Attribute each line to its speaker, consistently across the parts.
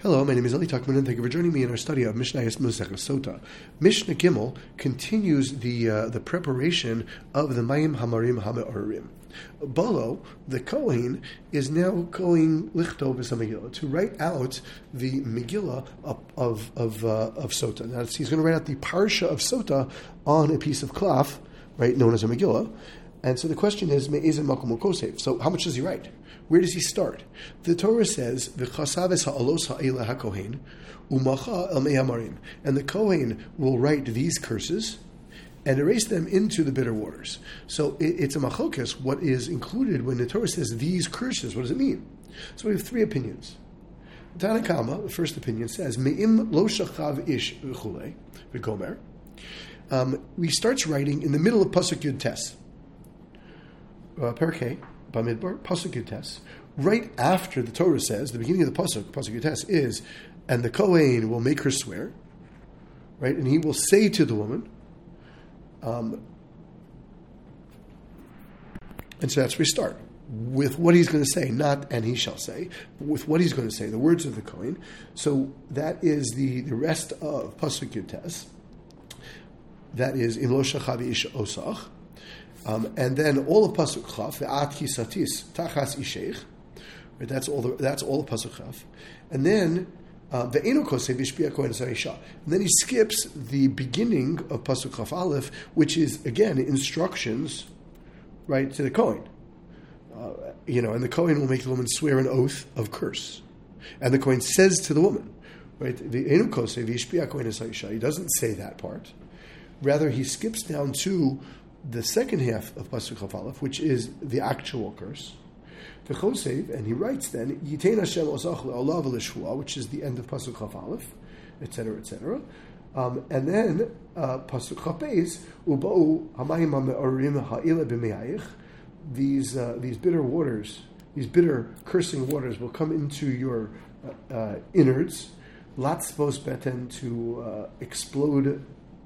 Speaker 1: Hello, my name is Eli Tuckman, and thank you for joining me in our study of Mishnayos Masechah Sota. Mishnah Gimel continues the preparation of the Mayim Hamarim Hame'orim. Bolo, the Kohen, is now going lichtov as a Megillah, to write out the Megillah of Sota. Now, he's going to write out the Parsha of Sota on a piece of cloth, right, known as a Megillah. And so the question is, Me'ezin Makom Kosev. So how much does he write? Where does he start? The Torah says, V'chasaves ha'alos ha'ela ha'kohen, u'macha el me'amarim. And the Kohen will write these curses and erase them into the bitter waters. So it's a machlokas, what is included when the Torah says these curses. What does it mean? So we have three opinions. Tanna Kama, the first opinion, says, Me'im lo shachav ish v'chulei, v'gomer. He starts writing in the middle of Pasuk Yud Tes. Perkei, Bamidbar, Pasuk Yud Tes. Right after the Torah says, the beginning of the Pasuk Yud Tes is, and the Kohen will make her swear, right? And he will say to the woman, and so that's where we start, with what he's going to say, not and he shall say, but with what he's going to say, the words of the Kohen. So that is the rest of Pasuk Yud Tes. That is, in Lo Shachav Ish Osach. And then all of Pasuk Chaf, Ve'at Kisatis Tachas Isheich, right? That's all of Pasuk Chaf. And then Ve'eno Kosev Ishpia Kohen Saisha. And then he skips the beginning of Pasuk Chaf Aleph, which is again instructions, right, to the Kohen. And the Kohen will make the woman swear an oath of curse, and the Kohen says to the woman, right, Ve'eno Kosev Ishpia Kohen Saisha. He doesn't say that part. Rather, he skips down to the second half of Pasuk Chaf Aleph, which is the actual curse, the Chosev, and he writes then, Yitein Hashem osach le'olav v'leshvua, which is the end of Pasuk Chaf Aleph, etc., etc. And then Pasuk Chaf Beis, Uba'u hamayim ha'me'orim ha'ila b'me'ayich, these bitter waters, these bitter cursing waters will come into your innards, latzvos beten, to explode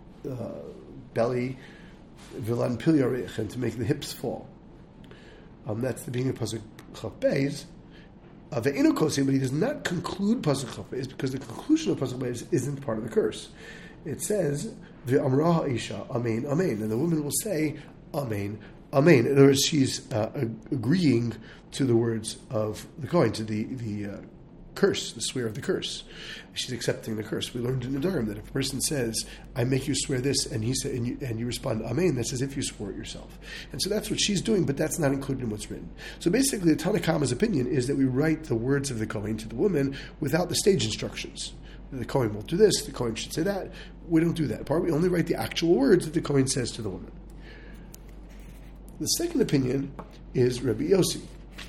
Speaker 1: belly, Vilan Pilyarich, and to make the hips fall. That's the beginning of Pasuk Chaf Beis. Ve'eno Kosev, but he does not conclude Pasuk Chaf Beis, because the conclusion of Pasuk Beis isn't part of the curse. It says, Ve'amra ha'isha, Amen, Amen, and the woman will say, Amen, Amen. In other words, she's agreeing to the words of the Kohen, to the curse, the swear of the curse. She's accepting the curse. We learned in the Nedarim that if a person says, "I make you swear this," and he said, and you respond, "Amen," that's as if you swore it yourself. And so that's what she's doing, but that's not included in what's written. So basically, the Tanna Kama's opinion is that we write the words of the Kohen to the woman without the stage instructions. The Kohen will do this. The Kohen should say that. We don't do that part. We only write the actual words that the Kohen says to the woman. The second opinion is Rabbi Yossi.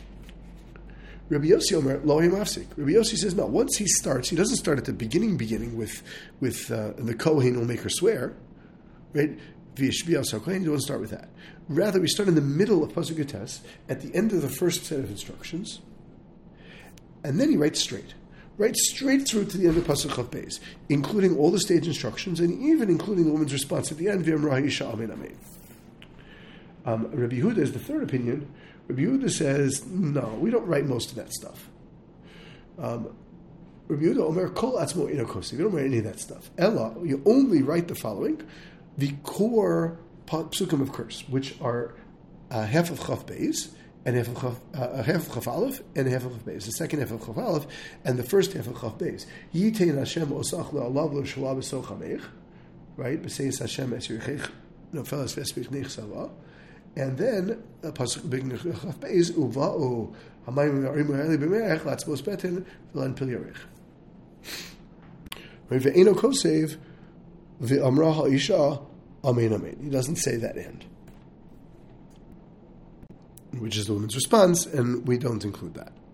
Speaker 1: Rabbi Yossi Omer lo mafsik. Rabbi Yossi says no. Once he starts, he doesn't start at the beginning with the Kohen will make her swear, right? V'yishbiya so Kohen. He doesn't start with that. Rather, we start in the middle of Pasuk Yud Tes, at the end of the first set of instructions, and then he writes straight through to the end of Pasuk Chaf Beis, including all the stage instructions and even including the woman's response at the end. V'amra ha'isha Amen, Amen. Rabbi Yehuda is the third opinion. Rabbi Yehuda says, no, we don't write most of that stuff. Rabbi Yehuda Omer kol atzmo ino kosev. You don't write any of that stuff. Ella, you only write the following, the core psukim of curse, which are half of Chaf Beis, and half of Chaf Aleph, and half of Chaf Beis. The second half of Chaf Aleph, and the first half of Chaf Beis. Yitein Hashem osach le'alav le'shua b'so chamech, right? B'seis Hashem es yirchech nofeles v'espich nechsava. And then Pasuk beginning of Chaf Beis, Uva'u hamayim ha'arim ha'eli b'me'ech latzvos beten v'lan pilyarich. Ve'eno kosev ve'amra ha'isha Amen, Amen. He doesn't say that end, which is the woman's response, and we don't include that.